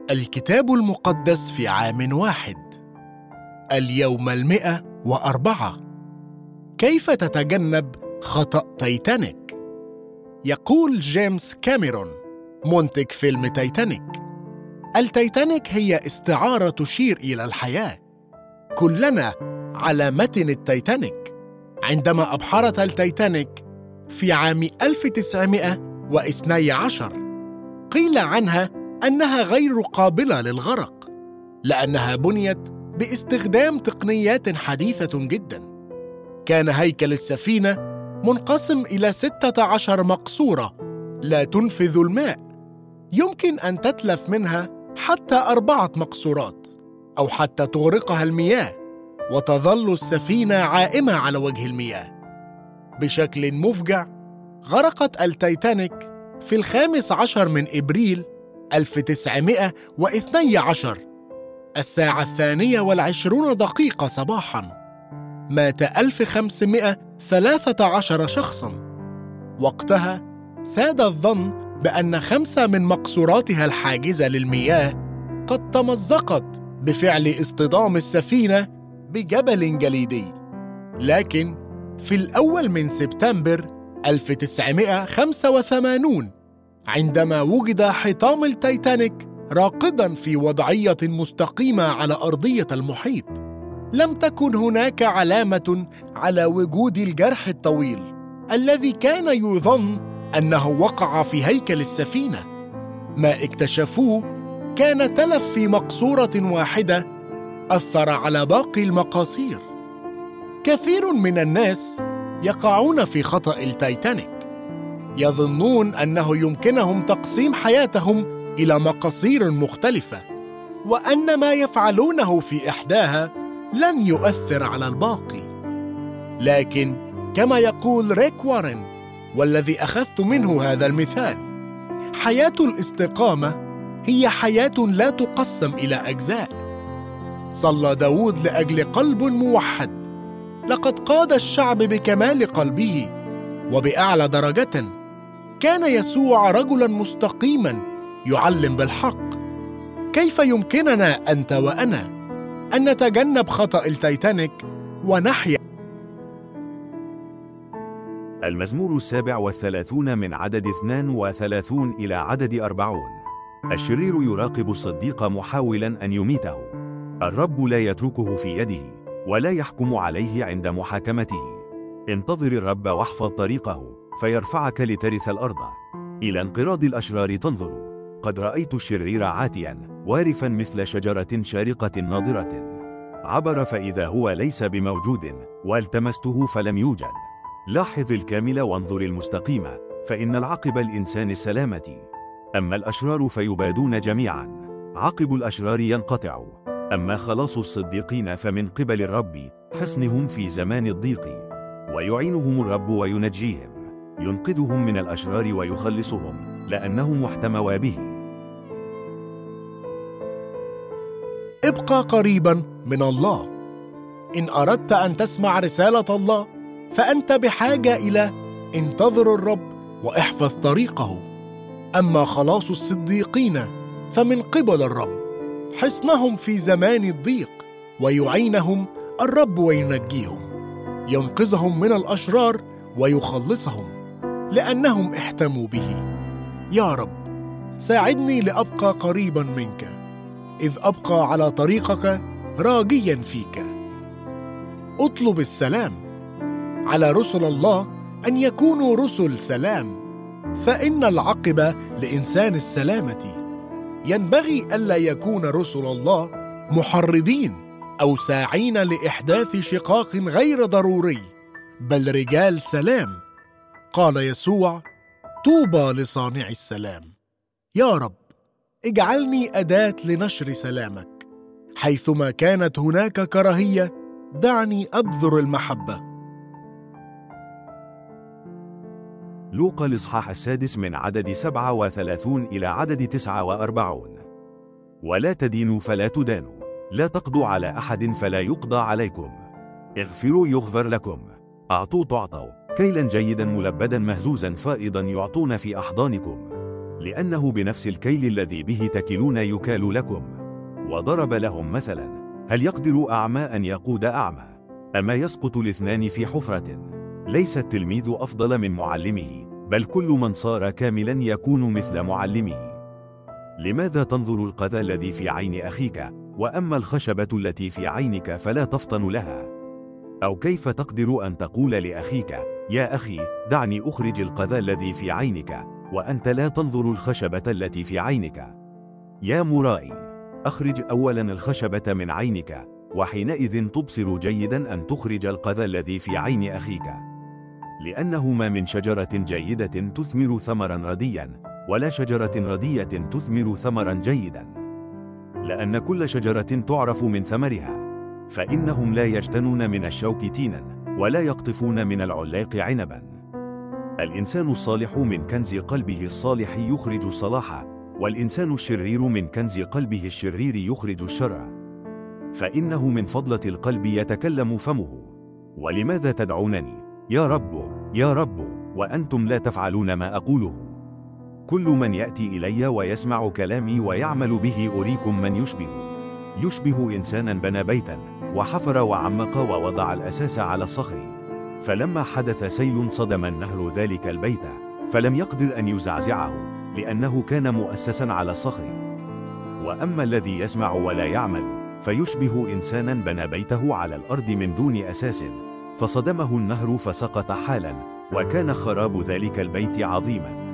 الكتاب المقدس في عام واحد. اليوم 104. كيف تتجنب خطأ تايتانيك؟ يقول جيمس كاميرون منتج فيلم تايتانيك: التايتانيك هي استعارة تشير إلى الحياة. كلنا على متن التايتانيك. عندما أبحرت التايتانيك في عام 1912 قيل عنها أنها غير قابلة للغرق، لأنها بنيت باستخدام تقنيات حديثة جداً. كان هيكل السفينة منقسم إلى 16 مقصورة لا تنفذ الماء، يمكن أن تتلف منها حتى 4 مقصورات، أو حتى تغرقها المياه وتظل السفينة عائمة على وجه المياه. بشكل مفجع غرقت التايتانيك في 15 من إبريل 1912 الساعة 2:20 صباحاً. مات 1513 شخصاً. وقتها ساد الظن بأن 5 من مقصوراتها الحاجزة للمياه قد تمزقت بفعل اصطدام السفينة بجبل جليدي. لكن في الأول من سبتمبر 1985 عندما وجد حطام التايتانيك راقداً في وضعية مستقيمة على أرضية المحيط، لم تكن هناك علامة على وجود الجرح الطويل الذي كان يظن أنه وقع في هيكل السفينة. ما اكتشفوه كان تلف في مقصورة واحدة أثر على باقي المقاصير. كثير من الناس يقعون في خطأ التايتانيك، يظنون أنه يمكنهم تقسيم حياتهم إلى مقاصير مختلفة، وأن ما يفعلونه في إحداها لن يؤثر على الباقي. لكن كما يقول ريك وارن، والذي أخذت منه هذا المثال، حياة الاستقامة هي حياة لا تقسم إلى أجزاء. صلى داود لأجل قلب موحد: لقد قاد الشعب بكمال قلبه وبأعلى درجة. كان يسوع رجلاً مستقيماً يعلم بالحق. كيف يمكننا أنت وأنا أن نتجنب خطأ التايتانيك ونحيا؟ المزمور 37 من عدد 32 إلى عدد 40. الشرير يراقب الصديق محاولاً أن يميته. الرب لا يتركه في يده ولا يحكم عليه عند محاكمته. انتظر الرب واحفظ طريقه فيرفعك لترث الأرض. إلى انقراض الأشرار تنظر. قد رأيت الشرير عاتيا وارفا مثل شجرة شارقة ناضرة. عبر فإذا هو ليس بموجود، والتمسته فلم يوجد. لاحظ الكامل وانظر المستقيم، فإن العقب الإنسان السلامة. أما الأشرار فيبادون جميعا. عقب الأشرار ينقطع. أما خلاص الصديقين فمن قبل الرب، حصنهم في زمان الضيق. ويعينهم الرب وينجيهم، ينقذهم من الأشرار ويخلصهم، لأنهم احتموا به. ابقى قريباً من الله. إن أردت أن تسمع رسالة الله فأنت بحاجة إلى انتظر الرب واحفظ طريقه. أما خلاص الصديقين فمن قبل الرب، حصنهم في زمان الضيق، ويعينهم الرب وينجيهم، ينقذهم من الأشرار ويخلصهم، لأنهم احتموا به. يا رب، ساعدني لأبقى قريبا منك، إذ أبقى على طريقك راجيا فيك. أطلب السلام على رسل الله أن يكونوا رسل سلام، فإن العقب لإنسان السلامة. ينبغي ألا يكون رسل الله محرضين أو ساعين لإحداث شقاق غير ضروري، بل رجال سلام. قال يسوع: طوبى لصانع السلام. يا رب، اجعلني أداة لنشر سلامك. حيثما كانت هناك كراهية، دعني أبذر المحبة. لوقا الإصحاح 6 من عدد 37 إلى عدد 49. ولا تدينوا فلا تدانوا، لا تقضوا على أحد فلا يقضى عليكم، اغفروا يغفر لكم، أعطوا تعطوا، كيلا جيدا ملبدا مهزوزا فائضا يعطون في أحضانكم، لأنه بنفس الكيل الذي به تكلون يكال لكم. وضرب لهم مثلا: هل يقدر أعمى أن يقود أعمى؟ أما يسقط الاثنان في حفرة؟ ليس التلميذ أفضل من معلمه، بل كل من صار كاملا يكون مثل معلمه. لماذا تنظر القذى الذي في عين أخيك، وأما الخشبة التي في عينك فلا تفطن لها؟ أو كيف تقدر أن تقول لأخيك: يا أخي دعني أخرج القذى الذي في عينك، وأنت لا تنظر الخشبة التي في عينك؟ يا مرائي، أخرج أولا الخشبة من عينك، وحينئذ تبصر جيدا أن تخرج القذى الذي في عين أخيك. لأنه ما من شجرة جيدة تثمر ثمرا رديا، ولا شجرة ردية تثمر ثمرا جيدا، لأن كل شجرة تعرف من ثمرها. فإنهم لا يجتنون من الشوك تينا، ولا يقطفون من العلاق عنبا. الإنسان الصالح من كنز قلبه الصالح يخرج صلاحا، والإنسان الشرير من كنز قلبه الشرير يخرج الشر. فإنه من فضلة القلب يتكلم فمه. ولماذا تدعونني يا رب يا رب، وأنتم لا تفعلون ما أقوله؟ كل من يأتي إلي ويسمع كلامي ويعمل به أريكم من يشبه إنسانا بنى بيتا، وحفر وعمق ووضع الأساس على الصخر. فلما حدث سيل صدم النهر ذلك البيت، فلم يقدر أن يزعزعه، لأنه كان مؤسسا على الصخر. وأما الذي يسمع ولا يعمل فيشبه إنسانا بنى بيته على الأرض من دون أساس، فصدمه النهر فسقط حالا، وكان خراب ذلك البيت عظيما.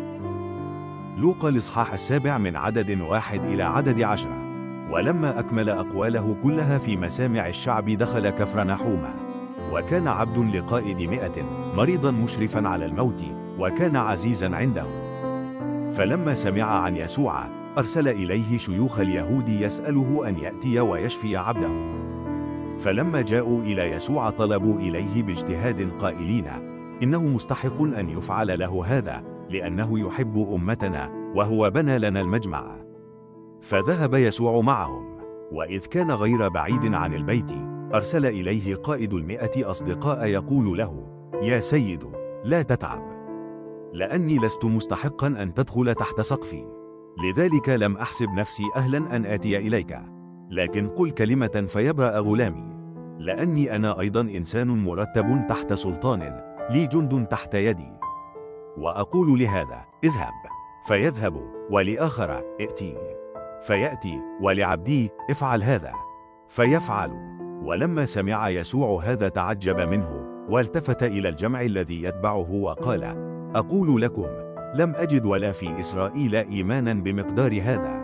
لوقا الإصحاح 7 من عدد 1 إلى عدد 10. ولما أكمل أقواله كلها في مسامع الشعب دخل كفرنحوم. وكان عبد لقائد 100 مريضا مشرفا على الموت، وكان عزيزا عنده. فلما سمع عن يسوع أرسل إليه شيوخ اليهود يسأله أن يأتي ويشفي عبده. فلما جاءوا إلى يسوع طلبوا إليه باجتهاد قائلين: إنه مستحق أن يفعل له هذا، لأنه يحب أمتنا، وهو بنى لنا المجمع. فذهب يسوع معهم. وإذ كان غير بعيد عن البيت أرسل إليه قائد 100 أصدقاء يقول له: يا سيد لا تتعب، لأني لست مستحقا أن تدخل تحت سقفي، لذلك لم أحسب نفسي أهلا أن آتي إليك، لكن قل كلمة فيبرأ غلامي، لأني أنا أيضا إنسان مرتب تحت سلطان، لي جند تحت يدي. وأقول لهذا: اذهب فيذهب، ولآخر: ائتي فيأتي، ولعبدي: افعل هذا فيفعل. ولما سمع يسوع هذا تعجب منه، والتفت إلى الجمع الذي يتبعه وقال: أقول لكم لم أجد ولا في إسرائيل إيمانا بمقدار هذا.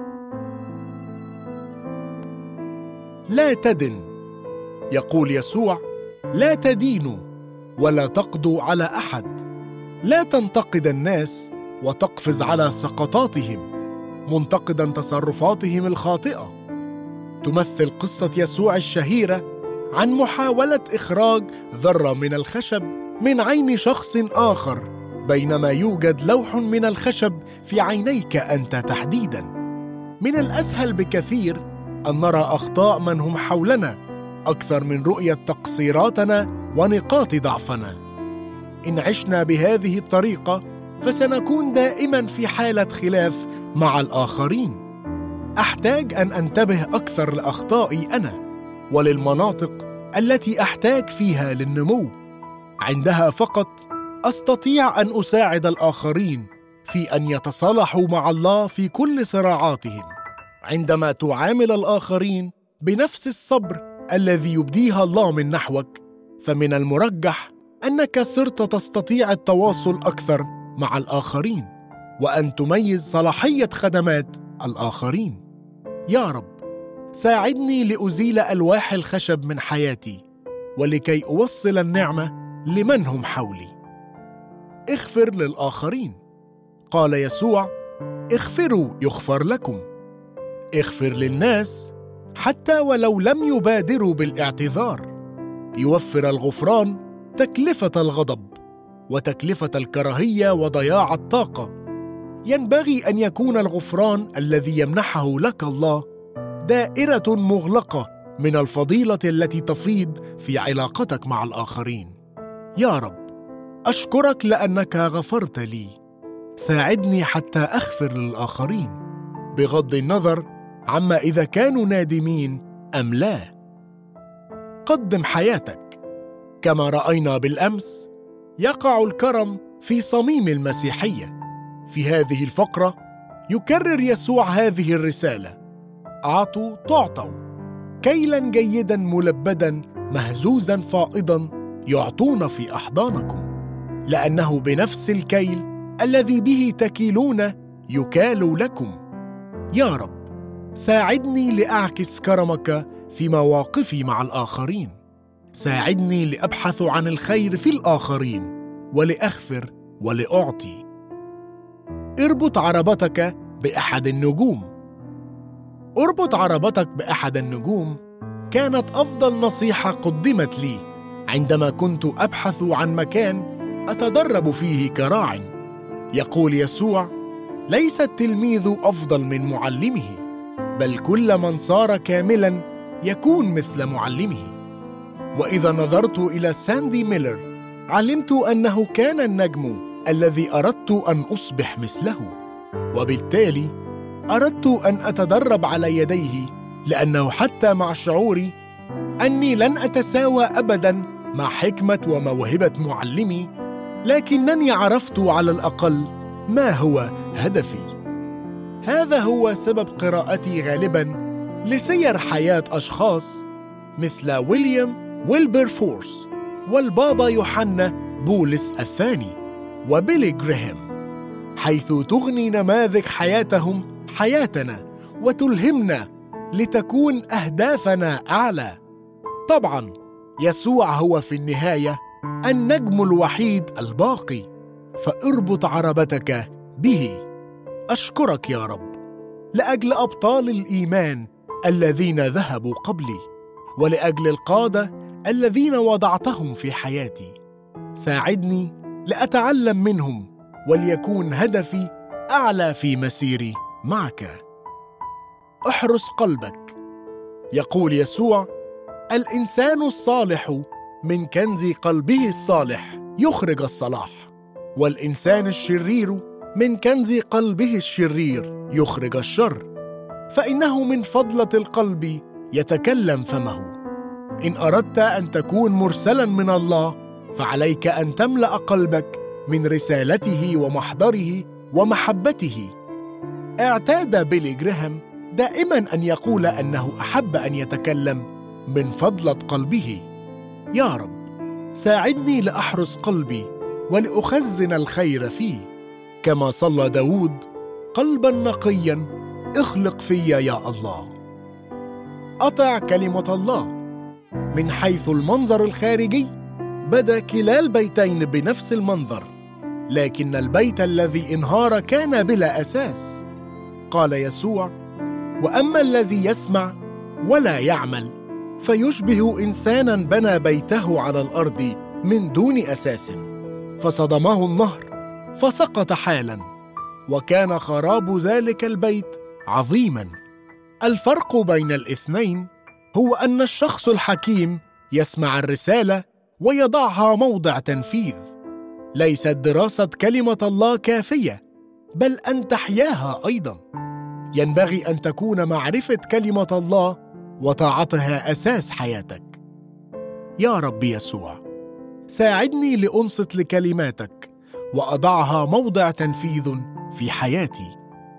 لا تدن، يقول يسوع: لا تدينوا ولا تقضوا على أحد، لا تنتقد الناس وتقفز على سقطاتهم، منتقدا تصرفاتهم الخاطئة. تمثل قصة يسوع الشهيرة عن محاولة إخراج ذرة من الخشب من عين شخص آخر، بينما يوجد لوح من الخشب في عينيك أنت تحديدا. من الأسهل بكثير أن نرى أخطاء من هم حولنا أكثر من رؤية تقصيراتنا ونقاط ضعفنا. إن عشنا بهذه الطريقة فسنكون دائما في حالة خلاف مع الآخرين. أحتاج أن أنتبه أكثر لأخطائي أنا وللمناطق التي أحتاج فيها للنمو. عندها فقط أستطيع أن أساعد الآخرين في أن يتصالحوا مع الله في كل صراعاتهم. عندما تعامل الآخرين بنفس الصبر الذي يبديها الله من نحوك، فمن المرجح أنك صرت تستطيع التواصل أكثر مع الآخرين وأن تميز صلاحية خدمات الآخرين. يا رب، ساعدني لأزيل ألواح الخشب من حياتي ولكي أوصل النعمة لمن هم حولي. اغفر للآخرين. قال يسوع: اغفروا يغفر لكم. اغفر للناس حتى ولو لم يبادروا بالاعتذار. يوفر الغفران تكلفة الغضب وتكلفة الكراهية وضياع الطاقة. ينبغي أن يكون الغفران الذي يمنحه لك الله دائرة مغلقة من الفضيلة التي تفيض في علاقتك مع الآخرين. يا رب، أشكرك لأنك غفرت لي. ساعدني حتى أغفر للآخرين، بغض النظر عما إذا كانوا نادمين أم لا. قدم حياتك. كما رأينا بالأمس، يقع الكرم في صميم المسيحية. في هذه الفقرة يكرر يسوع هذه الرسالة: أعطوا تعطوا، كيلاً جيداً ملبداً مهزوزاً فائضاً يعطون في أحضانكم، لأنه بنفس الكيل الذي به تكيلون يكال لكم. يا رب، ساعدني لأعكس كرمك في مواقفي مع الآخرين. ساعدني لأبحث عن الخير في الآخرين ولأغفر ولأعطي. اربط عربتك بأحد النجوم. اربط عربتك بأحد النجوم كانت أفضل نصيحة قدمت لي عندما كنت أبحث عن مكان أتدرب فيه كراع. يقول يسوع: ليس التلميذ أفضل من معلمه، بل كل من صار كاملاً يكون مثل معلمه. وإذا نظرت إلى ساندي ميلر علمت أنه كان النجم الذي أردت أن أصبح مثله، وبالتالي أردت أن أتدرب على يديه، لأنه حتى مع شعوري أني لن أتساوى أبداً مع حكمة وموهبة معلمي، لكنني عرفت على الأقل ما هو هدفي. هذا هو سبب قراءتي غالباً لسير حياة أشخاص مثل ويليام ويلبرفورس والبابا يوحنا بولس الثاني وبيلي جراهام، حيث تغني نماذج حياتهم حياتنا وتلهمنا لتكون أهدافنا أعلى. طبعاً يسوع هو في النهاية النجم الوحيد الباقي، فاربط عربتك به. أشكرك يا رب لأجل أبطال الإيمان الذين ذهبوا قبلي، ولأجل القادة الذين وضعتهم في حياتي. ساعدني لأتعلم منهم، وليكون هدفي أعلى في مسيري معك. احرس قلبك. يقول يسوع: الإنسان الصالح من كنز قلبه الصالح يخرج الصلاح، والإنسان الشرير من كنز قلبه الشرير يخرج الشر، فإنه من فضلة القلب يتكلم فمه. إن أردت أن تكون مرسلاً من الله، فعليك أن تملأ قلبك من رسالته ومحضره ومحبته. اعتاد بيلي جراهام دائماً أن يقول أنه أحب أن يتكلم من فضلة قلبه. يا رب، ساعدني لأحرس قلبي ولأخزن الخير فيه، كما صلى داود: قلباً نقياً اخلق في يا الله. أطع كلمة الله. من حيث المنظر الخارجي بدا كلا البيتين بنفس المنظر، لكن البيت الذي انهار كان بلا أساس. قال يسوع: وأما الذي يسمع ولا يعمل فيشبه إنساناً بنى بيته على الأرض من دون أساس، فصدمه النهر فسقط حالاً، وكان خراب ذلك البيت عظيماً. الفرق بين الاثنين هو أن الشخص الحكيم يسمع الرسالة ويضعها موضع تنفيذ. ليست دراسة كلمة الله كافية، بل أن تحياها أيضاً. ينبغي أن تكون معرفة كلمة الله وطاعتها أساس حياتك. يا رب يسوع، ساعدني لأنصت لكلماتك وأضعها موضع تنفيذ في حياتي.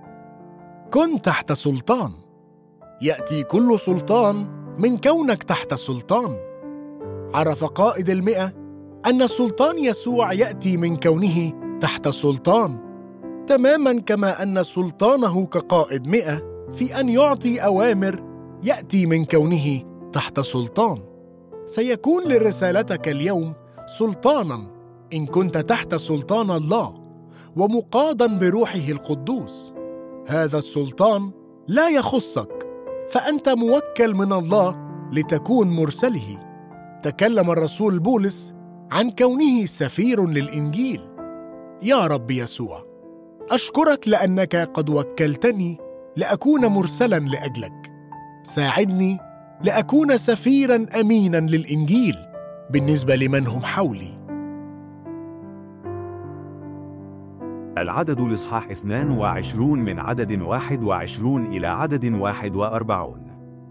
كن تحت سلطان. يأتي كل سلطان من كونك تحت سلطان. عرف قائد 100 أن سلطان يسوع يأتي من كونه تحت سلطان، تماماً كما أن سلطانه كقائد 100 في أن يعطي أوامر يأتي من كونه تحت سلطان. سيكون لرسالتك اليوم سلطاناً إن كنت تحت سلطان الله ومقادا بروحه القدوس. هذا السلطان لا يخصك، فأنت موكل من الله لتكون مرسله. تكلم الرسول بولس عن كونه سفير للإنجيل. يا رب يسوع، أشكرك لأنك قد وكلتني لأكون مرسلاً لأجلك. ساعدني لأكون سفيراً أميناً للإنجيل بالنسبة لمن هم حولي. العدد الإصحاح 22 من عدد 21 إلى عدد 41.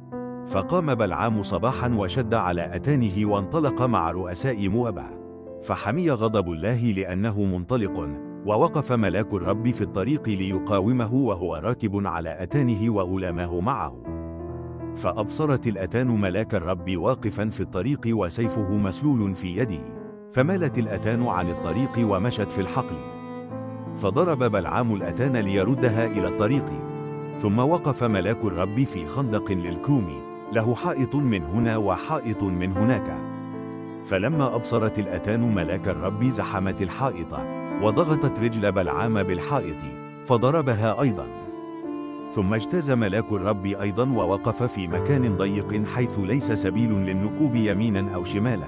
فقام بلعام صباحا وشد على أتانه وانطلق مع رؤساء مؤاب، فحمي غضب الله لأنه منطلق، ووقف ملاك الرب في الطريق ليقاومه وهو راكب على أتانه وغلامه معه. فأبصرت الأتان ملاك الرب واقفا في الطريق وسيفه مسلول في يده، فمالت الأتان عن الطريق ومشت في الحقل. فضرب بلعام الأتان ليردها إلى الطريق، ثم وقف ملاك الرب في خندق للكروم، له حائط من هنا وحائط من هناك. فلما أبصرت الأتان ملاك الرب زحمت الحائط، وضغطت رجل بلعام بالحائط، فضربها أيضا. ثم اجتاز ملاك الرب أيضا ووقف في مكان ضيق حيث ليس سبيل للنكوب يمينا أو شمالا.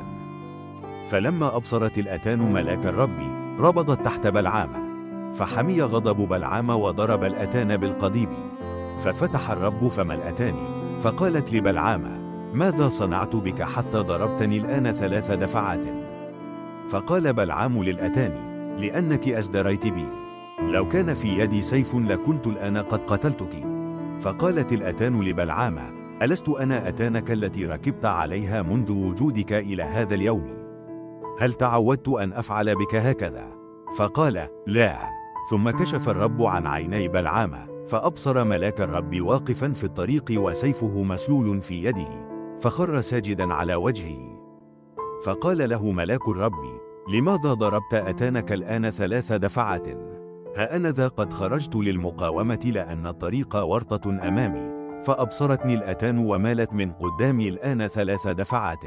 فلما أبصرت الأتان ملاك الرب ربضت تحت بلعام، فحمي غضب بلعام وضرب الأتان بالقضيب. ففتح الرب فم الأتان، فقالت لبلعام: ماذا صنعت بك حتى ضربتني الآن 3 دفعات؟ فقال بلعام للأتان: لأنك أزدريت بي، لو كان في يدي سيف لكنت الآن قد قتلتك. فقالت الأتان لبلعام: ألست أنا أتانك التي ركبت عليها منذ وجودك إلى هذا اليوم؟ هل تعودت أن أفعل بك هكذا؟ فقال: لا. ثم كشف الرب عن عيني بلعام، فأبصر ملاك الرب واقفا في الطريق وسيفه مسلول في يده، فخر ساجدا على وجهه. فقال له ملاك الرب: لماذا ضربت أتانك الآن 3 دفعات؟ ها أنا ذا قد خرجت للمقاومة لأن الطريق ورطة أمامي، فأبصرتني الأتان ومالت من قدامي الآن 3 دفعات،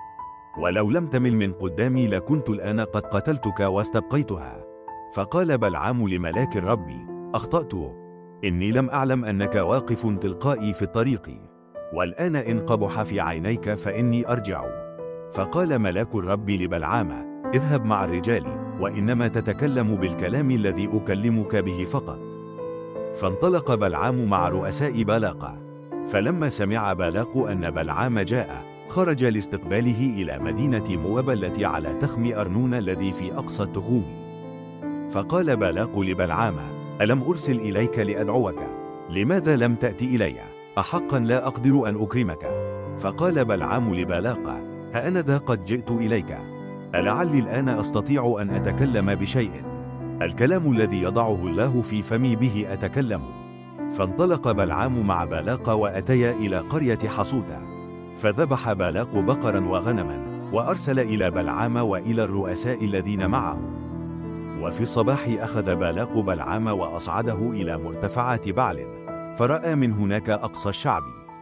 ولو لم تمل من قدامي لكنت الآن قد قتلتك واستبقيتها. فقال بلعام لملاك الرب: أخطأت، إني لم أعلم أنك واقف تلقائي في الطريق، والآن إن قبح في عينيك فإني أرجع. فقال ملاك الرب لبلعام: اذهب مع الرجال، وإنما تتكلم بالكلام الذي أكلمك به فقط. فانطلق بلعام مع رؤساء بالاق. فلما سمع بالاق أن بلعام جاء، خرج لاستقباله إلى مدينة مواب التي على تخم أرنون الذي في أقصى التخوم. فقال بالاق لبلعام: ألم أرسل إليك لأدعوك؟ لماذا لم تأتي إلي؟ أحقا لا أقدر أن أكرمك؟ فقال بلعام لبالاق: ها أنا ذا قد جئت إليك، ألعلي الآن أستطيع أن أتكلم بشيء؟ الكلام الذي يضعه الله في فمي به أتكلم. فانطلق بلعام مع بالاق وأتيا إلى قرية حصوتا، فذبح بالاق بقرا وغنما، وأرسل إلى بلعام وإلى الرؤساء الذين معه. وفي الصباح أخذ بالاق بلعام وأصعده إلى مرتفعات بعل، فرأى من هناك أقصى الشعب.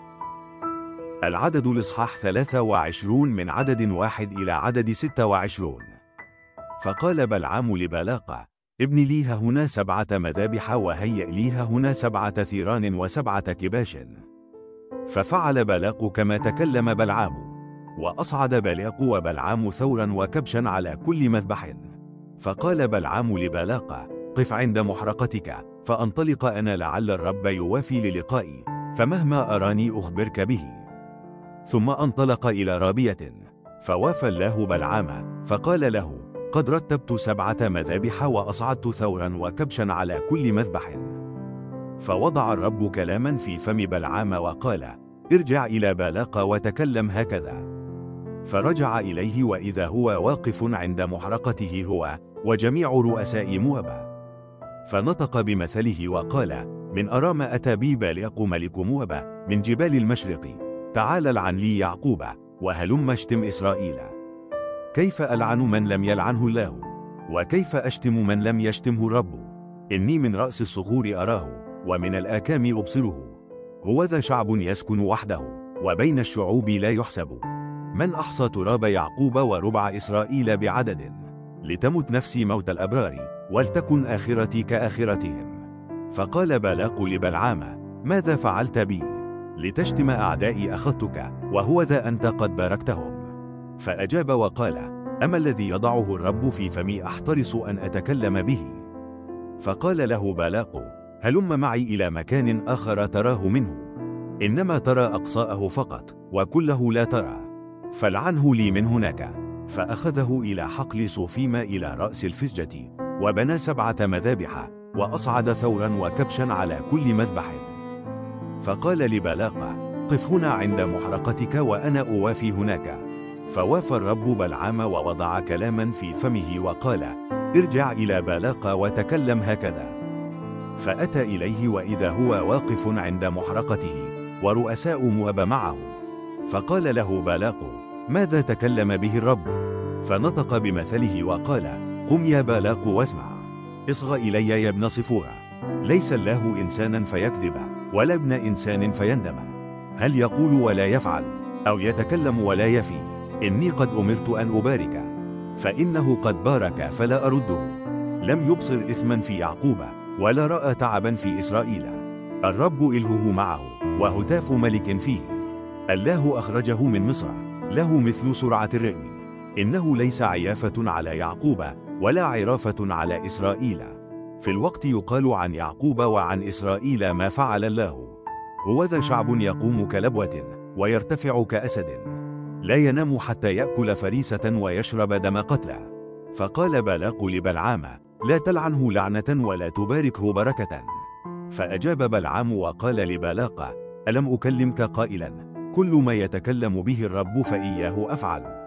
العدد الإصحاح 23 من عدد 1 إلى عدد 26. فقال بلعام لبالاق: ابن لي هنا 7 مذابح، وهيئ لي هنا 7 ثيران و7 كباش. ففعل بالاق كما تكلم بلعام، وأصعد بالاق وبلعام ثورا وكبشا على كل مذبح. فقال بلعام لبالاق: قف عند محرقتك، فأنطلق أنا لعل الرب يوافي للقائي، فمهما أراني أخبرك به. ثم انطلق إلى رابية، فوافى الله بلعام، فقال له: قد رتبت 7 مذابح وأصعدت ثورا وكبشا على كل مذبح. فوضع الرب كلاما في فم بلعام وقال: ارجع إلى بالاق وتكلم هكذا. فرجع إليه وإذا هو واقف عند محرقته هو وجميع رؤساء مواب. فنطق بمثله وقال: من أرام أتى بي بالاق ملك مواب من جبال المشرق، تعال العن لي يعقوب، وهلم اشتم إسرائيل. كيف ألعن من لم يلعنه الله؟ وكيف أشتم من لم يشتمه الرب؟ إني من رأس الصخور أراه، ومن الآكام أبصره. هوذا شعب يسكن وحده، وبين الشعوب لا يحسب. من أحصى تراب يعقوب وربع إسرائيل بعدد؟ لتمت نفسي موت الأبرار، ولتكن آخرتي كآخرتهم. فقال بالاق لبلعام: ماذا فعلت بي؟ لتشتم أعدائي أخذتك، وهو ذا أنت قد باركتهم. فأجاب وقال: أما الذي يضعه الرب في فمي أحترس أن أتكلم به. فقال له بالاق: هلم معي إلى مكان آخر تراه منه، إنما ترى أقصاءه فقط، وكله لا ترى، فالعنه لي من هناك. فأخذه إلى حقل صوفيم إلى رأس الفسجة، وبنى 7 مذابح، وأصعد ثورا وكبشا على كل مذبح. فقال لبلاق: قف هنا عند محرقتك وأنا أوافي هناك. فوافى الرب بلعام ووضع كلاما في فمه وقال: ارجع إلى بالاق وتكلم هكذا. فأتى إليه وإذا هو واقف عند محرقته ورؤساء مواب معه. فقال له بالاق: ماذا تكلم به الرب؟ فنطق بمثله وقال: قم يا بالاق واسمع. اصغ إلي يا ابن صفورة. ليس الله إنسانا فيكذب، ولا ابن إنسان فيندم. هل يقول ولا يفعل، أو يتكلم ولا يفي؟ إني قد أمرت أن أبارك، فإنه قد بارك فلا أرده. لم يبصر إثما في يعقوب، ولا رأى تعبا في إسرائيل. الرب إلهه معه، وهتاف ملك فيه. الله أخرجه من مصر، له مثل سرعة الرئم. إنه ليس عيافة على يعقوب، ولا عرافة على إسرائيل. في الوقت يقال عن يعقوب وعن إسرائيل ما فعل الله. هوذا شعب يقوم كلبوة، ويرتفع كأسد، لا ينام حتى يأكل فريسة ويشرب دم قتلى. فقال بالاق لبلعام: لا تلعنه لعنة ولا تباركه بركة. فأجاب بلعام وقال لبالاق: ألم أكلمك قائلا: كل ما يتكلم به الرب فإياه أفعل؟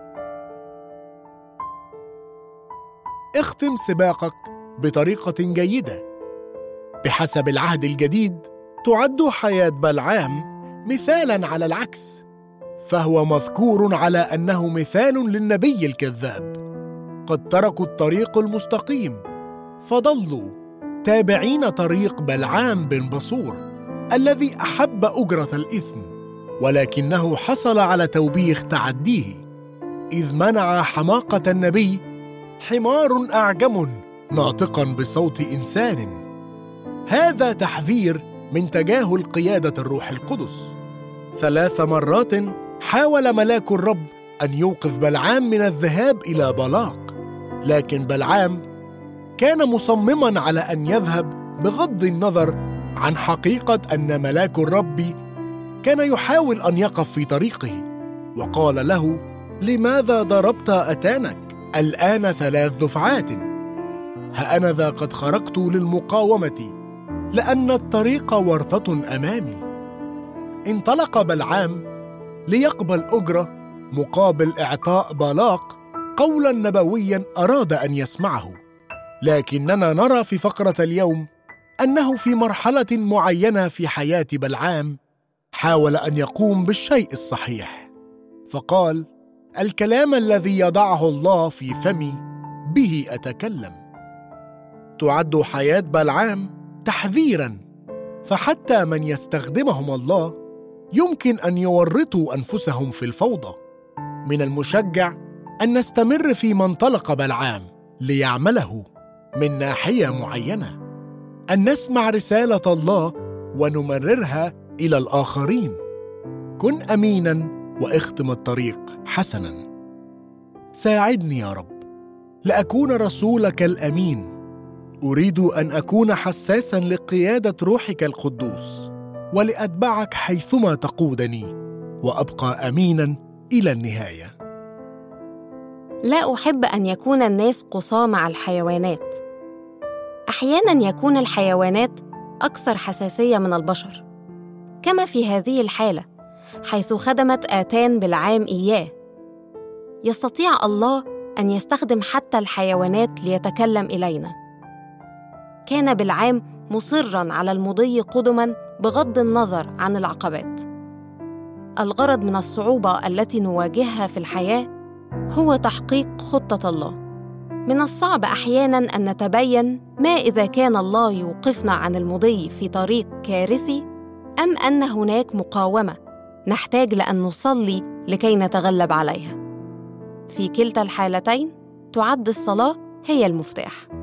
اختم سباقك بطريقة جيدة. بحسب العهد الجديد تعد حياة بلعام مثالاً على العكس، فهو مذكور على أنه مثال للنبي الكذاب. قد تركوا الطريق المستقيم فضلوا تابعين طريق بلعام بن بصور الذي أحب أجرة الإثم، ولكنه حصل على توبيخ تعديه، إذ منع حماقة النبي حمار أعجم ناطقاً بصوت إنسان. هذا تحذير من تجاهل قيادة الروح القدس. 3 مرات حاول ملاك الرب أن يوقف بلعام من الذهاب إلى بالاق، لكن بلعام كان مصمماً على أن يذهب بغض النظر عن حقيقة أن ملاك الرب كان يحاول أن يقف في طريقه، وقال له: لماذا ضربت أتانك؟ الآن 3 دفعات. هأنذا قد خرجت للمقاومة، لأن الطريق ورطة أمامي. انطلق بلعام ليقبل أجرة مقابل إعطاء بالاق قولاً نبوياً أراد أن يسمعه، لكننا نرى في فقرة اليوم أنه في مرحلة معينة في حياة بلعام حاول أن يقوم بالشيء الصحيح، فقال: الكلام الذي يضعه الله في فمي به أتكلم. تعد حياة بلعام تحذيراً، فحتى من يستخدمهم الله يمكن أن يورطوا أنفسهم في الفوضى. من المشجع أن نستمر في منطلق بلعام ليعمله من ناحية معينة، أن نسمع رسالة الله ونمررها إلى الآخرين. كن أميناً واختم الطريق حسناً. ساعدني يا رب لأكون رسولك الأمين. أريد أن أكون حساساً لقيادة روحك القدوس، ولأتبعك حيثما تقودني، وأبقى أميناً إلى النهاية. لا أحب أن يكون الناس قساة مع الحيوانات. أحياناً يكون الحيوانات أكثر حساسية من البشر، كما في هذه الحالة حيث خدمت آتان بلعام إياه. يستطيع الله أن يستخدم حتى الحيوانات ليتكلم إلينا. كان بلعام مصراً على المضي قدماً بغض النظر عن العقبات. الغرض من الصعوبة التي نواجهها في الحياة هو تحقيق خطة الله. من الصعب أحياناً أن نتبين ما إذا كان الله يوقفنا عن المضي في طريق كارثي أم أن هناك مقاومة نحتاج لأن نصلي لكي نتغلب عليها. في كلتا الحالتين تعد الصلاة هي المفتاح.